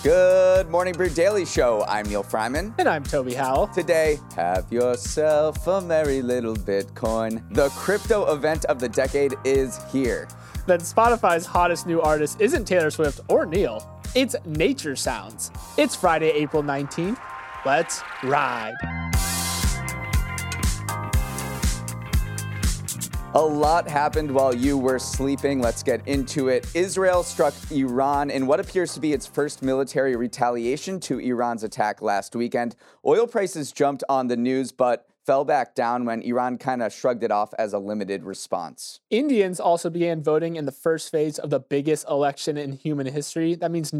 Good Morning Brew Daily Show. I'm Neil Fryman. And I'm Toby Howell. Today, have yourself a merry little Bitcoin. The crypto event of the decade is here. Then Spotify's hottest new artist isn't Taylor Swift or Neil. It's Nature Sounds. It's Friday, April 19th. Let's ride. A lot happened while you were sleeping. Let's get into it. Israel struck Iran in what appears to be its first military retaliation to Iran's attack last weekend. Oil prices jumped on the news, but fell back down when Iran kind of shrugged it off as a limited response. Indians also began voting in the first phase of the biggest election in human history. That means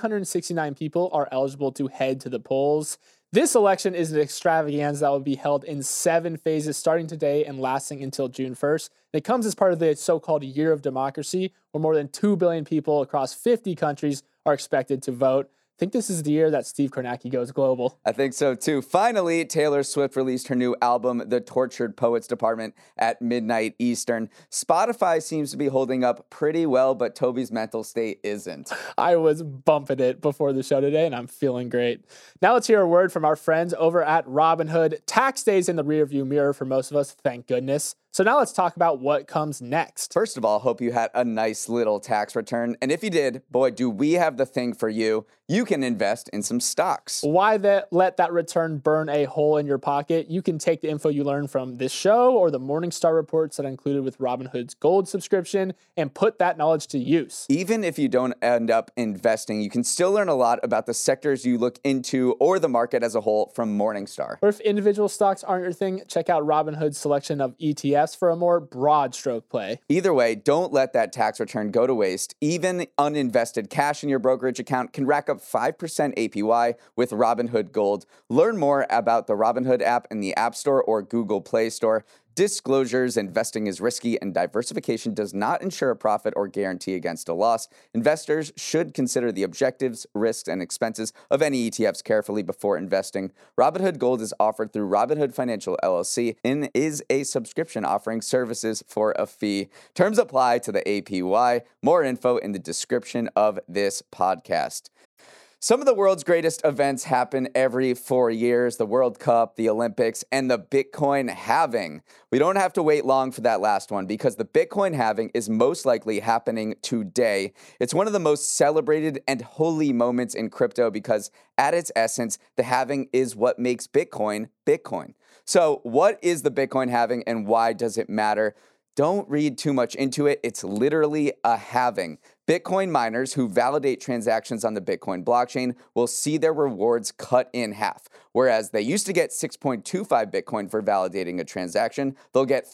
969 people are eligible to head to the polls. This election is an extravaganza that will be held in 7 phases starting today and lasting until June 1st. It comes as part of the so-called Year of Democracy, where more than 2 billion people across 50 countries are expected to vote. I think this is the year that Steve Kornacki goes global. I think so too. Finally, Taylor Swift released her new album, The Tortured Poets Department, at midnight Eastern. Spotify seems to be holding up pretty well, but Toby's mental state isn't. I was bumping it before the show today, and I'm feeling great. Now let's hear a word from our friends over at Robinhood. Tax day's in the rearview mirror for most of us, thank goodness. So now let's talk about what comes next. First of all, hope you had a nice little tax return. And if you did, boy, do we have the thing for you. You can invest in some stocks. Why let that return burn a hole in your pocket? You can take the info you learned from this show or the Morningstar reports that are included with Robinhood's Gold subscription and put that knowledge to use. Even if you don't end up investing, you can still learn a lot about the sectors you look into or the market as a whole from Morningstar. Or if individual stocks aren't your thing, check out Robinhood's selection of ETFs for a more broad stroke play. Either way, don't let that tax return go to waste. Even uninvested cash in your brokerage account can rack up 5% APY with Robinhood Gold. Learn more about the Robinhood app in the App Store or Google Play Store. Disclosures: investing is risky and diversification does not ensure a profit or guarantee against a loss. Investors should consider the objectives, risks, and expenses of any ETFs carefully before investing. Robinhood Gold is offered through Robinhood Financial LLC and is a subscription offering services for a fee. Terms apply to the APY. More info in the description of this podcast. Some of the world's greatest events happen every 4 years: the World Cup, the Olympics, and the Bitcoin halving. We don't have to wait long for that last one because the Bitcoin halving is most likely happening today. It's one of the most celebrated and holy moments in crypto because at its essence, the halving is what makes Bitcoin Bitcoin. So what is the Bitcoin halving and why does it matter? Don't read too much into it. It's literally a halving. Bitcoin miners who validate transactions on the Bitcoin blockchain will see their rewards cut in half. Whereas they used to get 6.25 Bitcoin for validating a transaction, they'll get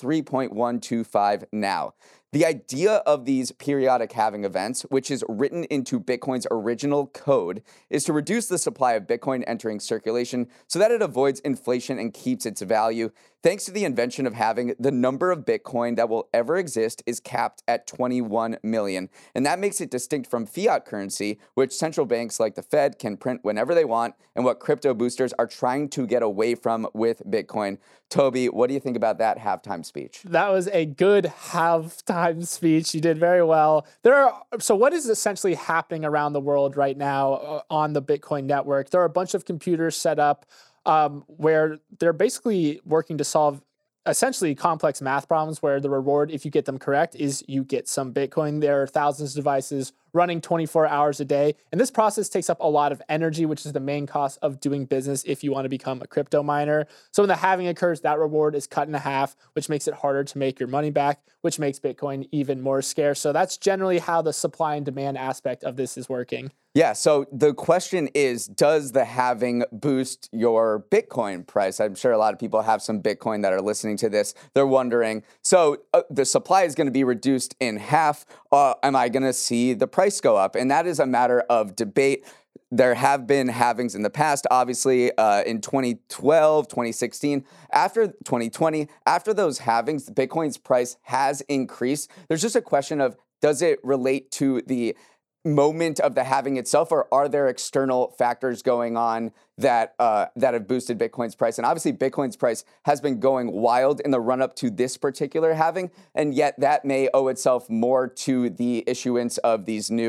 3.125 now. The idea of these periodic halving events, which is written into Bitcoin's original code, is to reduce the supply of Bitcoin entering circulation so that it avoids inflation and keeps its value. Thanks to the invention of halving, the number of Bitcoin that will ever exist is capped at 21 million. And that makes it distinct from fiat currency, which central banks like the Fed can print whenever they want, and what crypto boosters are trying to get away from with Bitcoin. Toby, what do you think about that halftime speech? That was a good halftime speech. You did very well. So what is essentially happening around the world right now on the Bitcoin network? There are a bunch of computers set up where they're basically working to solve essentially complex math problems where the reward, if you get them correct, is you get some Bitcoin. There are thousands of devices running 24 hours a day. And this process takes up a lot of energy, which is the main cost of doing business if you want to become a crypto miner. So when the halving occurs, that reward is cut in half, which makes it harder to make your money back, which makes Bitcoin even more scarce. So that's generally how the supply and demand aspect of this is working. Yeah, so the question is, does the halving boost your Bitcoin price? I'm sure a lot of people have some Bitcoin that are listening to this. They're wondering, so the supply is going to be reduced in half. Am I going to see the price go up? And that is a matter of debate. There have been halvings in the past, obviously, in 2012, 2016. After 2020, after those halvings, Bitcoin's price has increased. There's just a question of, does it relate to the moment of the halving itself, or are there external factors going on that have boosted Bitcoin's price? And obviously, Bitcoin's price has been going wild in the run-up to this particular halving, and yet that may owe itself more to the issuance of these new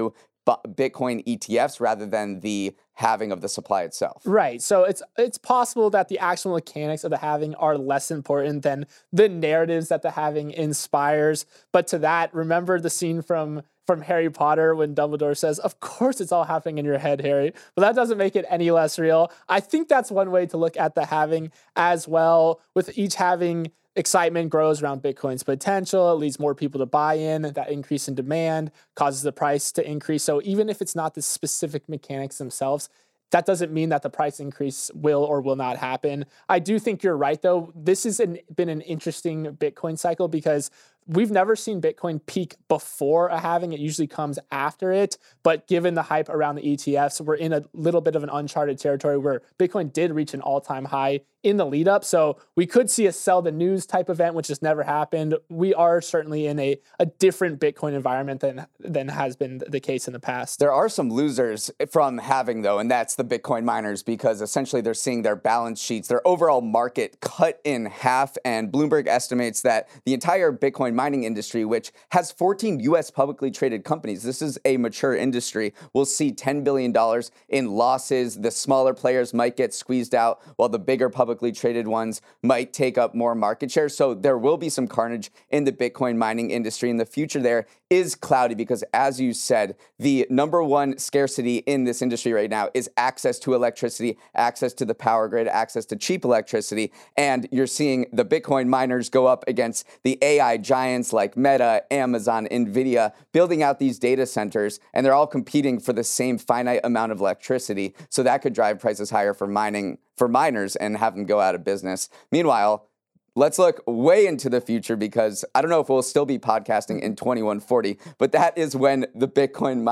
Bitcoin ETFs rather than the halving of the supply itself. Right. So it's possible that the actual mechanics of the halving are less important than the narratives that the halving inspires. But to that, remember the scene from Harry Potter when Dumbledore says, "Of course it's all happening in your head, Harry." But that doesn't make it any less real. I think that's one way to look at the halving as well. With each halving, excitement grows around Bitcoin's potential. It leads more people to buy in. That increase in demand causes the price to increase. So even if it's not the specific mechanics themselves, that doesn't mean that the price increase will or will not happen. I do think you're right, though. This has been an interesting Bitcoin cycle because we've never seen Bitcoin peak before a halving. It usually comes after it. But given the hype around the ETFs, we're in a little bit of an uncharted territory where Bitcoin did reach an all-time high in the lead up. So we could see a sell the news type event, which has never happened. We are certainly in a different Bitcoin environment than has been the case in the past. There are some losers from halving, though, and that's the Bitcoin miners, because essentially they're seeing their balance sheets, their overall market cut in half. And Bloomberg estimates that the entire Bitcoin mining industry, which has 14 U.S. publicly traded companies, this is a mature industry, will see $10 billion in losses. The smaller players might get squeezed out, while the bigger publicly traded ones might take up more market share. So there will be some carnage in the Bitcoin mining industry, and the future there is cloudy because, as you said, the number one scarcity in this industry right now is access to electricity, access to the power grid, access to cheap electricity. And you're seeing the Bitcoin miners go up against the AI giants like Meta, Amazon, Nvidia, building out these data centers, and they're all competing for the same finite amount of electricity. So that could drive prices higher for miners and have them go out of business. Meanwhile, let's look way into the future, because I don't know if we'll still be podcasting in 2140, but that is when the Bitcoin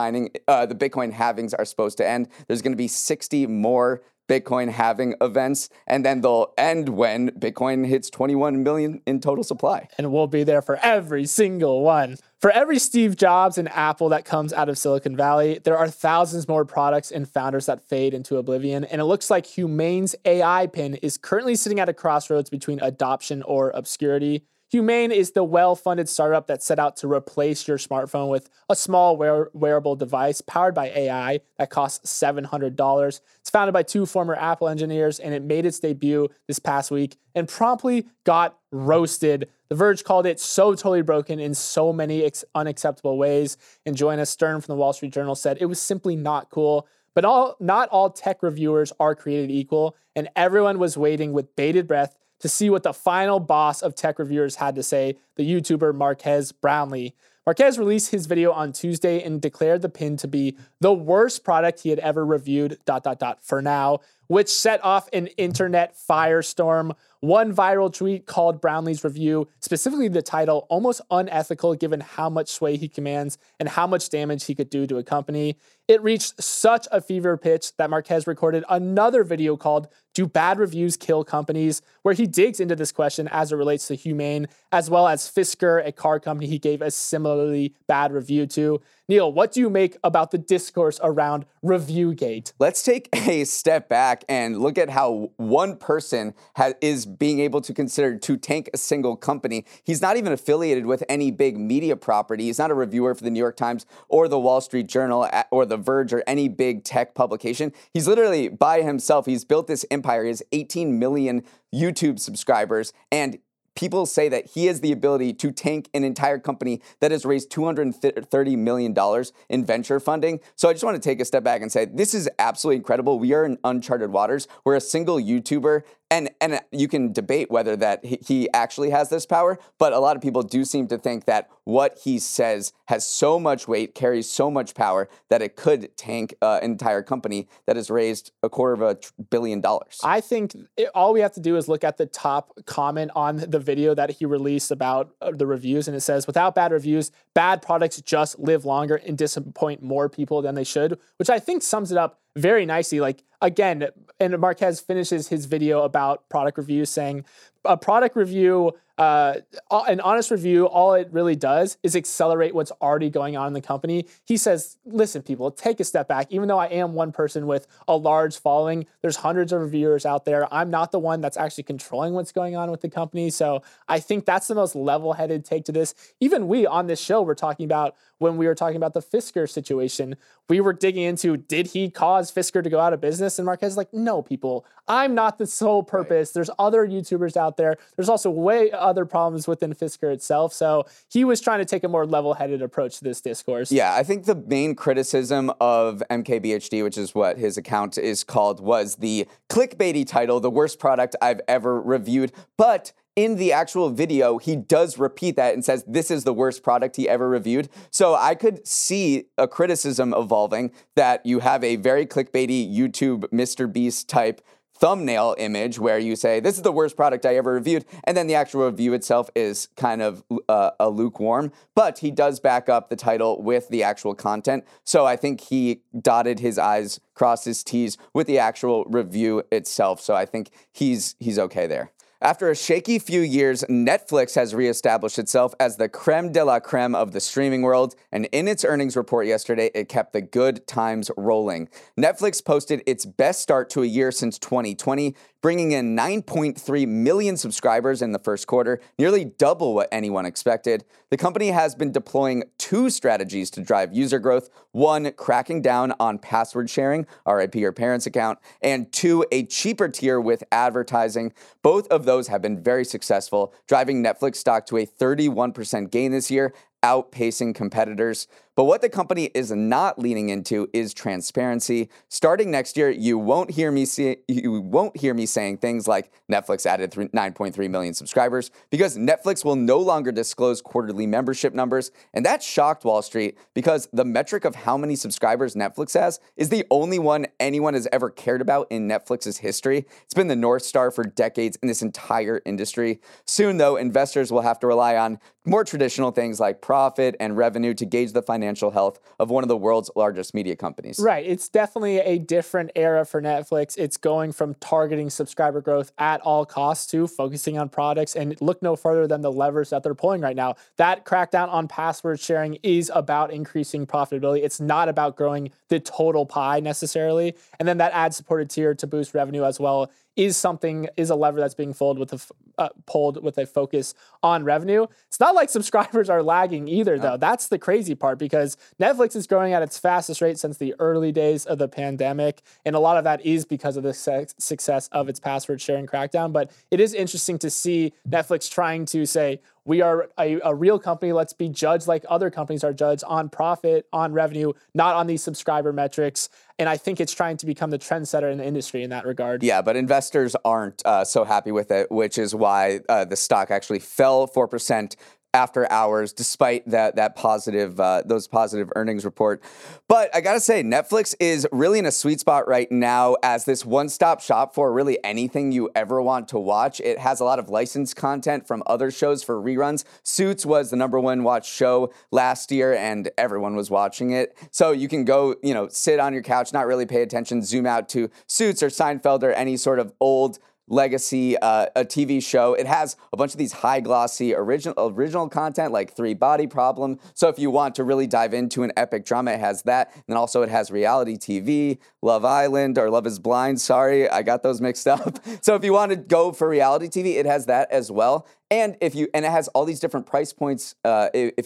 halvings are supposed to end. There's going to be 60 more Bitcoin halving events, and then they'll end when Bitcoin hits 21 million in total supply. And we'll be there for every single one. For every Steve Jobs and Apple that comes out of Silicon Valley, there are thousands more products and founders that fade into oblivion. And it looks like Humane's AI pin is currently sitting at a crossroads between adoption or obscurity. Humane is the well-funded startup that set out to replace your smartphone with a small wearable device powered by AI that costs $700. It's founded by two former Apple engineers, and it made its debut this past week and promptly got roasted. The Verge called it so totally broken in so many unacceptable ways. And Joanna Stern from the Wall Street Journal said it was simply not cool. But not all tech reviewers are created equal, and everyone was waiting with bated breath to see what the final boss of tech reviewers had to say, the YouTuber Marques Brownlee. Marques released his video on Tuesday and declared the pin to be the worst product he had ever reviewed, for now, which set off an internet firestorm. One viral tweet called Brownlee's review, specifically the title, almost unethical given how much sway he commands and how much damage he could do to a company. It reached such a fever pitch that Marques recorded another video called "Do Bad Reviews Kill Companies?", where he digs into this question as it relates to Humane, as well as Fisker, a car company he gave a similarly bad review to. Neil, what do you make about the discourse around ReviewGate? Let's take a step back and look at how one person is being able to consider to tank a single company. He's not even affiliated with any big media property. He's not a reviewer for the New York Times or the Wall Street Journal or the Verge or any big tech publication. He's literally by himself. He's built this empire. He has 18 million YouTube subscribers, and people say that he has the ability to tank an entire company that has raised $230 million in venture funding. So I just want to take a step back and say, this is absolutely incredible. We are in uncharted waters where a single YouTuber, and you can debate whether that he actually has this power, but a lot of people do seem to think that what he says has so much weight, carries so much power, that it could tank an entire company that has raised $250 million. I think all we have to do is look at the top comment on the video that he released about the reviews, and it says, "Without bad reviews, bad products just live longer and disappoint more people than they should," which I think sums it up very nicely. Like, again, and Marques finishes his video about product reviews saying, "A product review an honest review, all it really does is accelerate what's already going on in the company. He says, listen, people, take a step back. Even though I am one person with a large following, there's hundreds of reviewers out there. I'm not the one that's actually controlling what's going on with the company. So I think that's the most level-headed take to this. Even we on this show were talking about, when we were talking about the Fisker situation, we were digging into, did he cause Fisker to go out of business? And Marques is like, no, people, I'm not the sole purpose. Right. There's other YouTubers out there. There's also way other problems within Fisker itself. So he was trying to take a more level-headed approach to this discourse. Yeah, I think the main criticism of MKBHD, which is what his account is called, was the clickbaity title, the worst product I've ever reviewed. But in the actual video, he does repeat that and says this is the worst product he ever reviewed. So I could see a criticism evolving that you have a very clickbaity YouTube Mr. Beast type thumbnail image where you say, this is the worst product I ever reviewed, and then the actual review itself is kind of a lukewarm, but he does back up the title with the actual content. So I think he dotted his I's, crossed his T's with the actual review itself. So I think he's okay there. After a shaky few years, Netflix has reestablished itself as the creme de la creme of the streaming world, and in its earnings report yesterday, it kept the good times rolling. Netflix posted its best start to a year since 2020, bringing in 9.3 million subscribers in the first quarter, nearly double what anyone expected. The company has been deploying two strategies to drive user growth. One, cracking down on password sharing, RIP your parents' account, and two, a cheaper tier with advertising. Both of those have been very successful, driving Netflix stock to a 31% gain this year, outpacing competitors. But what the company is not leaning into is transparency. Starting next year, you won't hear me saying things like Netflix added 9.3 million subscribers, because Netflix will no longer disclose quarterly membership numbers. And that shocked Wall Street, because the metric of how many subscribers Netflix has is the only one anyone has ever cared about in Netflix's history. It's been the North Star for decades in this entire industry. Soon, though, investors will have to rely on more traditional things like profit and revenue to gauge the financial health of one of the world's largest media companies. Right. It's definitely a different era for Netflix. It's going from targeting subscriber growth at all costs to focusing on products, and look no further than the levers that they're pulling right now. That crackdown on password sharing is about increasing profitability. It's not about growing the total pie necessarily. And then that ad-supported tier to boost revenue as well is a lever that's being pulled with a focus on revenue. It's not like subscribers are lagging either, though. That's the crazy part, because Netflix is growing at its fastest rate since the early days of the pandemic, and a lot of that is because of the success of its password sharing crackdown. But it is interesting to see Netflix trying to say, we are a real company. Let's be judged like other companies are judged, on profit, on revenue, not on these subscriber metrics. And I think it's trying to become the trendsetter in the industry in that regard. Yeah, but investors aren't so happy with it, which is why the stock actually fell 4% after hours, despite those positive earnings report. But I gotta say, Netflix is really in a sweet spot right now as this one-stop shop for really anything you ever want to watch. It has a lot of licensed content from other shows for reruns. Suits was the #1 watched show last year, and everyone was watching it. So you can go, sit on your couch, not really pay attention, zoom out to Suits or Seinfeld or any sort of old legacy a TV show. It has a bunch of these high glossy original content like Three Body Problem. So if you want to really dive into an epic drama, it has that. And then also it has reality TV, Love Island or Love is Blind. Sorry, I got those mixed up. So if you want to go for reality TV, it has that as well. And it has all these different price points. If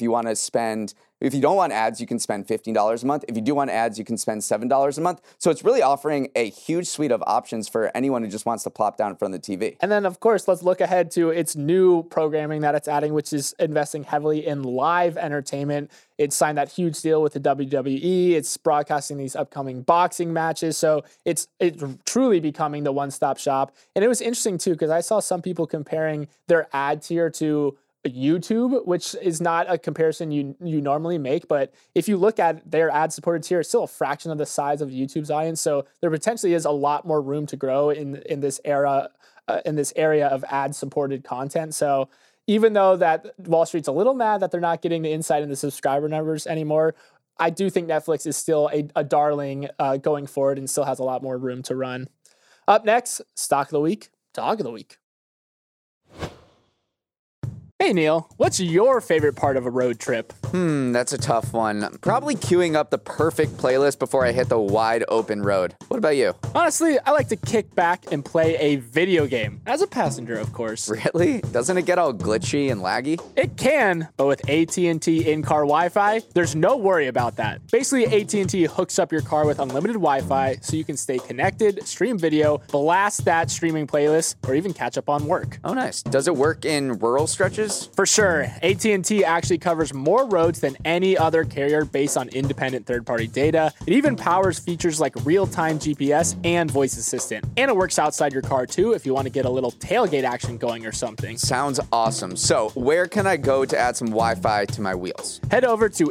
you don't want ads, you can spend $15 a month. If you do want ads, you can spend $7 a month. So it's really offering a huge suite of options for anyone who just wants to plop down in front of the TV. And then, of course, let's look ahead to its new programming that it's adding, which is investing heavily in live entertainment. It signed that huge deal with the WWE. It's broadcasting these upcoming boxing matches. So it's truly becoming the one-stop shop. And it was interesting, too, because I saw some people comparing their ad tier to YouTube, which is not a comparison you normally make. But if you look at their ad-supported tier, it's still a fraction of the size of YouTube's audience. So there potentially is a lot more room to grow in this era, in this area of ad-supported content. So even though that Wall Street's a little mad that they're not getting the insight into subscriber numbers anymore, I do think Netflix is still a darling going forward and still has a lot more room to run. Up next, stock of the week, dog of the week. Hey Neil, what's your favorite part of a road trip? That's a tough one. Probably queuing up the perfect playlist before I hit the wide open road. What about you? Honestly, I like to kick back and play a video game. As a passenger, of course. Really? Doesn't it get all glitchy and laggy? It can, but with AT&T in-car Wi-Fi, there's no worry about that. Basically, AT&T hooks up your car with unlimited Wi-Fi so you can stay connected, stream video, blast that streaming playlist, or even catch up on work. Oh, nice. Does it work in rural stretches? For sure. AT&T actually covers more roads than any other carrier based on independent third-party data. It even powers features like real-time GPS and voice assistant. And it works outside your car too if you want to get a little tailgate action going or something. Sounds awesome. So where can I go to add some Wi-Fi to my wheels? Head over to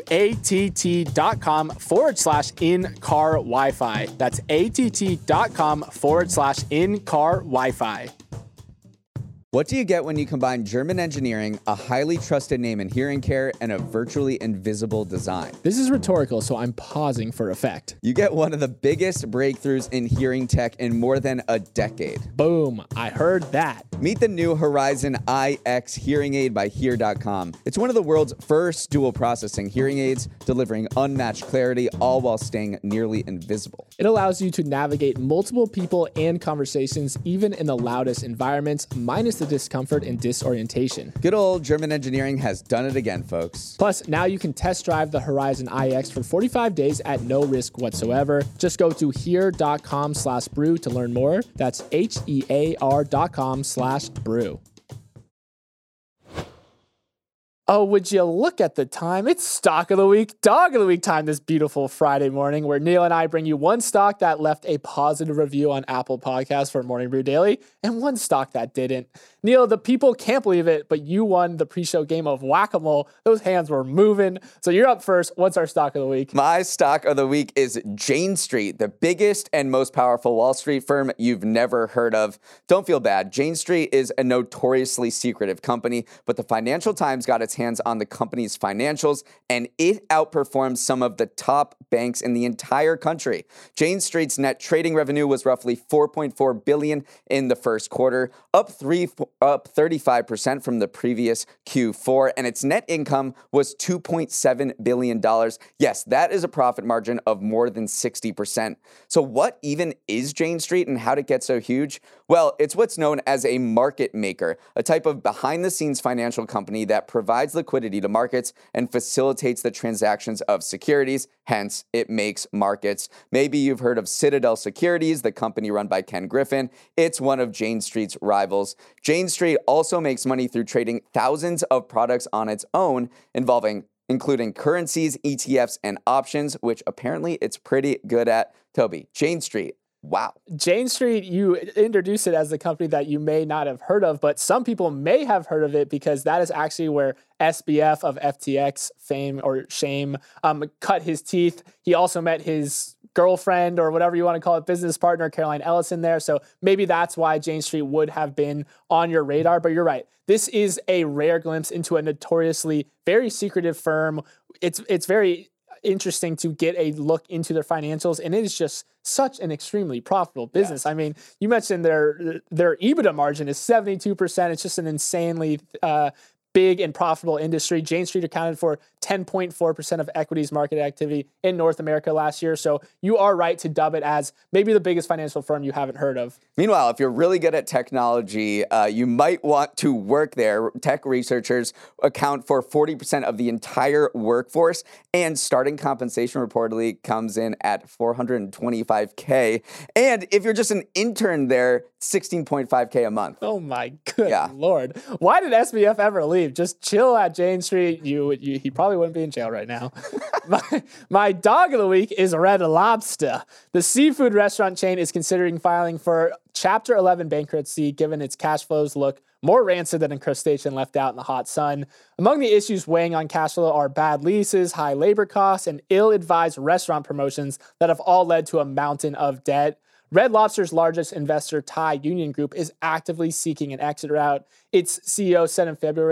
att.com/in-car Wi-Fi. That's att.com/in-car Wi-Fi. What do you get when you combine German engineering, a highly trusted name in hearing care, and a virtually invisible design? This is rhetorical, so I'm pausing for effect. You get one of the biggest breakthroughs in hearing tech in more than a decade. Boom, I heard that. Meet the new Horizon iX hearing aid by Hear.com. It's one of the world's first dual processing hearing aids, delivering unmatched clarity, all while staying nearly invisible. It allows you to navigate multiple people and conversations, even in the loudest environments, minus the discomfort and disorientation. Good old German engineering has done it again, folks. Plus, now you can test drive the Horizon iX for 45 days at no risk whatsoever. Just go to hear.com/brew to learn more. That's HEAR.com/brew. Oh, would you look at the time? It's Stock of the Week, Dog of the Week time this beautiful Friday morning, where Neil and I bring you one stock that left a positive review on Apple Podcasts for Morning Brew Daily, and one stock that didn't. Neil, the people can't believe it, but you won the pre-show game of Whack-A-Mole. Those hands were moving. So you're up first. What's our stock of the week? My stock of the week is Jane Street, the biggest and most powerful Wall Street firm you've never heard of. Don't feel bad. Jane Street is a notoriously secretive company, but the Financial Times got its hands on the company's financials, and it outperformed some of the top banks in the entire country. Jane Street's net trading revenue was roughly $4.4 billion in the first quarter, up 35% from the previous Q4, and its net income was $2.7 billion. Yes, that is a profit margin of more than 60%. So what even is Jane Street and how did it get so huge? Well, it's what's known as a market maker, a type of behind-the-scenes financial company that provides liquidity to markets and facilitates the transactions of securities, hence it makes markets. Maybe you've heard of Citadel Securities, the company run by Ken Griffin. It's one of Jane Street's rivals. Jane Street also makes money through trading thousands of products on its own, including currencies, ETFs, and options, which apparently it's pretty good at. Toby, Jane Street. Wow. Jane Street, you introduced it as the company that you may not have heard of, but some people may have heard of it because that is actually where SBF of FTX fame or shame cut his teeth. He also met his girlfriend or whatever you want to call it, business partner, Caroline Ellison there. So maybe that's why Jane Street would have been on your radar, but you're right. This is a rare glimpse into a notoriously very secretive firm. It's very interesting to get a look into their financials, and it is just such an extremely profitable business. Yeah. I mean, you mentioned their EBITDA margin is 72%. It's just an insanely big and profitable industry. Jane Street accounted for 10.4% of equities market activity in North America last year. So you are right to dub it as maybe the biggest financial firm you haven't heard of. Meanwhile, if you're really good at technology, you might want to work there. Tech researchers account for 40% of the entire workforce, and starting compensation reportedly comes in at $425K. And if you're just an intern there, $16.5K a month. Oh my good Lord. Why did SBF ever leave? Just chill at Jane Street. He probably wouldn't be in jail right now. My dog of the week is Red Lobster. The seafood restaurant chain is considering filing for Chapter 11 bankruptcy, given its cash flows look more rancid than a crustacean left out in the hot sun. Among the issues weighing on cash flow are bad leases, high labor costs, and ill-advised restaurant promotions that have all led to a mountain of debt. Red Lobster's largest investor, Thai Union Group, is actively seeking an exit route. Its CEO said in February that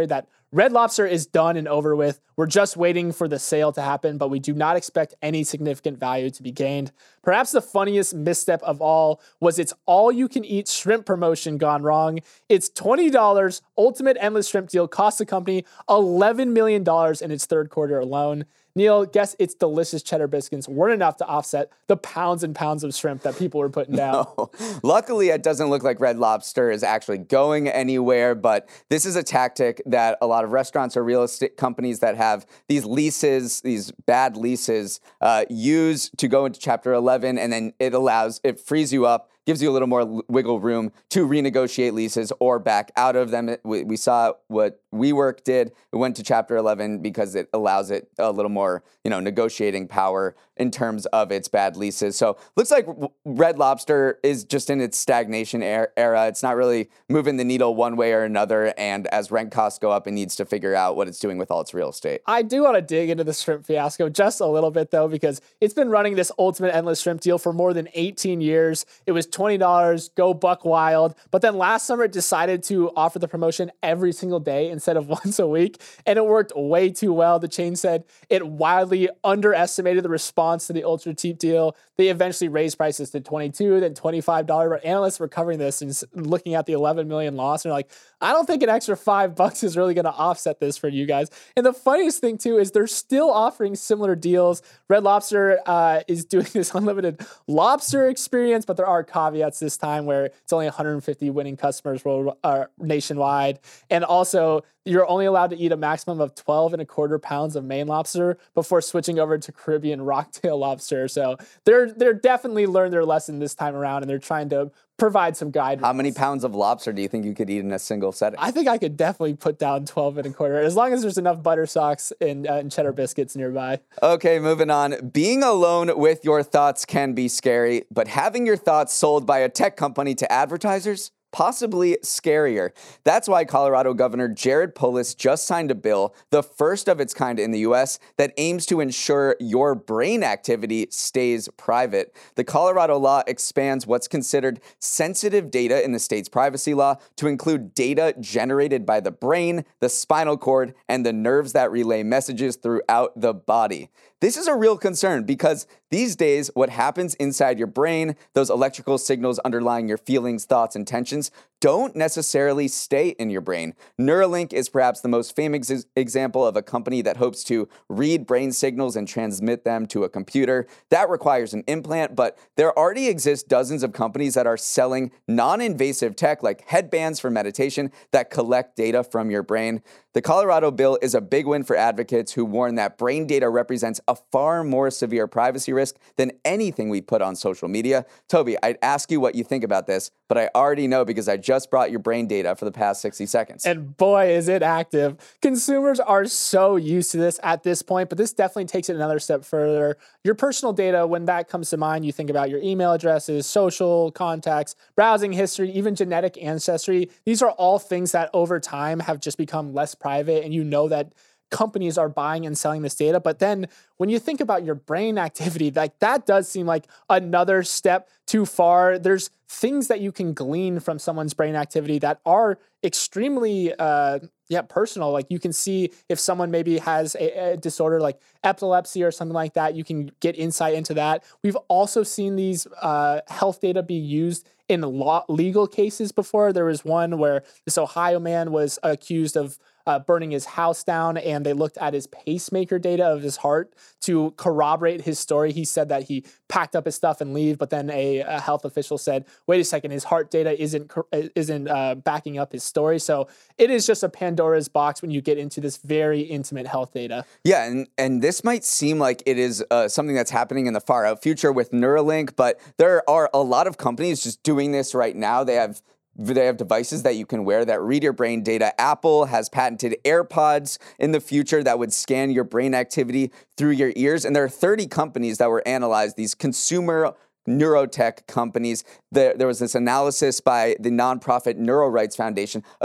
Red Lobster is done and over with. We're just waiting for the sale to happen, but we do not expect any significant value to be gained. Perhaps the funniest misstep of all was its all-you-can-eat shrimp promotion gone wrong. Its $20 Ultimate Endless Shrimp deal cost the company $11 million in its third quarter alone. Neil, guess its delicious cheddar biscuits weren't enough to offset the pounds and pounds of shrimp that people were putting down. No. Luckily, it doesn't look like Red Lobster is actually going anywhere, but this is a tactic that a lot of restaurants or real estate companies that have these leases, these bad leases, use to go into Chapter 11, and then it frees you up, gives you a little more wiggle room to renegotiate leases or back out of them. We saw what WeWork did. It went to Chapter 11 because it allows it a little more, negotiating power in terms of its bad leases. So looks like Red Lobster is just in its stagnation era. It's not really moving the needle one way or another. And as rent costs go up, it needs to figure out what it's doing with all its real estate. I do want to dig into the shrimp fiasco just a little bit, though, because it's been running this Ultimate Endless Shrimp deal for more than 18 years. It was $20, go buck wild. But then last summer, it decided to offer the promotion every single day instead of once a week. And it worked way too well. The chain said it wildly underestimated the response to the ultra cheap deal. They eventually raised prices to $22, then $25. But analysts were covering this and looking at the 11 million loss. And they're like, I don't think an extra $5 is really going to offset this for you guys. And the funniest thing too is they're still offering similar deals. Red Lobster is doing this unlimited lobster experience, but there are caveats this time where it's only 150 winning customers nationwide. And also, you're only allowed to eat a maximum of 12.25 pounds of Maine lobster before switching over to Caribbean rocktail lobster. So they're definitely learned their lesson this time around, and they're trying to provide some guidance. How many pounds of lobster do you think you could eat in a single setting? I think I could definitely put down 12.25, as long as there's enough butter socks and cheddar biscuits nearby. Okay, moving on. Being alone with your thoughts can be scary, but having your thoughts sold by a tech company to advertisers, possibly scarier. That's why Colorado Governor Jared Polis just signed a bill, the first of its kind in the U.S., that aims to ensure your brain activity stays private. The Colorado law expands what's considered sensitive data in the state's privacy law to include data generated by the brain, the spinal cord, and the nerves that relay messages throughout the body. This is a real concern because these days, what happens inside your brain, those electrical signals underlying your feelings, thoughts, and tensions, don't necessarily stay in your brain. Neuralink is perhaps the most famous example of a company that hopes to read brain signals and transmit them to a computer. That requires an implant, but there already exist dozens of companies that are selling non-invasive tech like headbands for meditation that collect data from your brain. The Colorado bill is a big win for advocates who warn that brain data represents a far more severe privacy risk than anything we put on social media. Toby, I'd ask you what you think about this, but I already know because I just brought your brain data for the past 60 seconds. And boy, is it active. Consumers are so used to this at this point, but this definitely takes it another step further. Your personal data, when that comes to mind, you think about your email addresses, social contacts, browsing history, even genetic ancestry. These are all things that over time have just become less private, and you know that companies are buying and selling this data. But then when you think about your brain activity, like that does seem like another step too far. There's things that you can glean from someone's brain activity that are extremely personal. Like you can see if someone maybe has a disorder like epilepsy or something like that, you can get insight into that. We've also seen these health data be used in legal cases before. There was one where this Ohio man was accused of burning his house down, and they looked at his pacemaker data of his heart to corroborate his story. He said that he packed up his stuff and leave, but then a health official said, wait a second, his heart data isn't backing up his story. So it is just a Pandora's box when you get into this very intimate health data. Yeah, and this might seem like it is something that's happening in the far out future with Neuralink, but there are a lot of companies just doing this right now. They have devices that you can wear that read your brain data. Apple has patented AirPods in the future that would scan your brain activity through your ears. And there are 30 companies that were analyzed, these consumer neurotech companies. There was this analysis by the nonprofit Neurorights Foundation about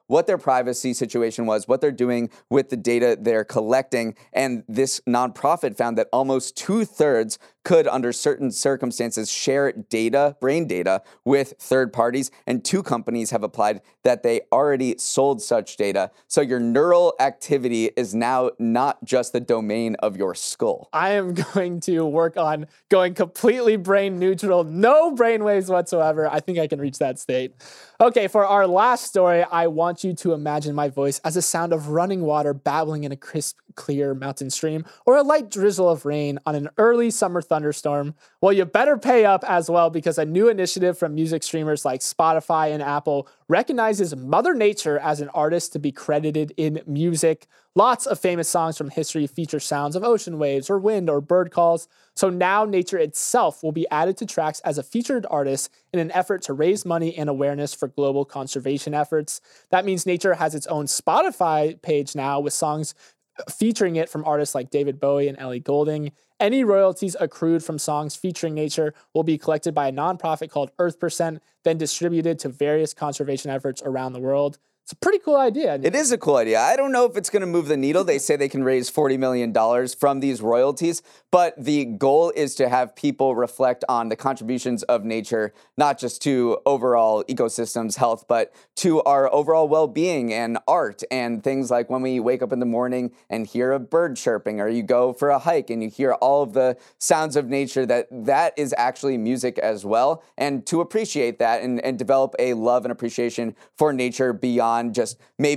what their privacy situation was, what they're doing with the data they're collecting. And this nonprofit found that almost 2/3 could, under certain circumstances, share data, brain data, with third parties. And 2 companies have applied that they already sold such data. So your neural activity is now not just the domain of your skull. I am going to work on going completely brain neutral, no brainwaves whatsoever. I think I can reach that state. Okay, for our last story, I want you to imagine my voice as a sound of running water babbling in a crisp, clear mountain stream, or a light drizzle of rain on an early summer thunderstorm. Well, you better pay up as well, because a new initiative from music streamers like Spotify and Apple recognizes Mother Nature as an artist to be credited in music. Lots of famous songs from history feature sounds of ocean waves or wind or bird calls. So now nature itself will be added to tracks as a featured artist in an effort to raise money and awareness for global conservation efforts. That means nature has its own Spotify page now with songs featuring it from artists like David Bowie and Ellie Goulding. Any royalties accrued from songs featuring nature will be collected by a nonprofit called Earth%, then distributed to various conservation efforts around the world. It's a pretty cool idea. It is a cool idea. I don't know if it's going to move the needle. They say they can raise $40 million from these royalties, but the goal is to have people reflect on the contributions of nature, not just to overall ecosystems health, but to our overall well-being and art and things like when we wake up in the morning and hear a bird chirping, or you go for a hike and you hear all of the sounds of nature, that is actually music as well. And to appreciate that and develop a love and appreciation for nature beyond just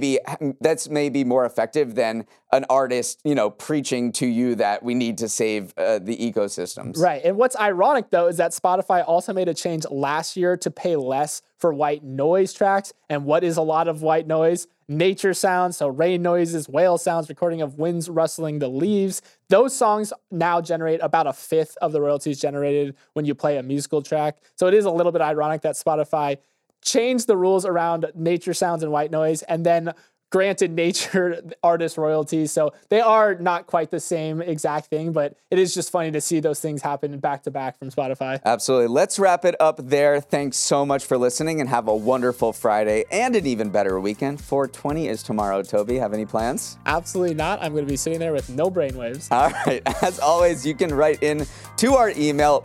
that's maybe more effective than an artist, preaching to you that we need to save the ecosystems. Right. And what's ironic, though, is that Spotify also made a change last year to pay less for white noise tracks. And what is a lot of white noise? Nature sounds, so rain noises, whale sounds, recording of winds rustling the leaves. Those songs now generate about 1/5 of the royalties generated when you play a musical track. So it is a little bit ironic that Spotify changed the rules around nature sounds and white noise and then granted nature artist royalties. So they are not quite the same exact thing, but it is just funny to see those things happen back to back from Spotify. Absolutely. Let's wrap it up there. Thanks so much for listening, and have a wonderful Friday and an even better weekend. 420 is tomorrow. Toby, have any plans? Absolutely not. I'm going to be sitting there with no brainwaves. All right. As always, you can write in to our email,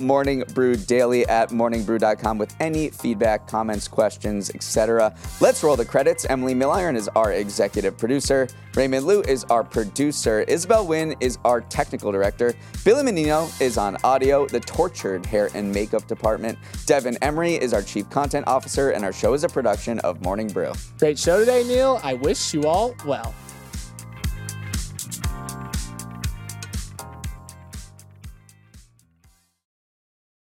morningbrewdaily@morningbrew.com, with any feedback, comments, questions, etc. Let's roll the credits. Emily Milliron is our executive producer. Raymond Liu is our producer. Isabel Wynn is our technical director. Billy Menino is on audio, the tortured hair and makeup department. Devin Emery is our chief content officer, and our show is a production of Morning Brew. Great show today, Neil. I wish you all well.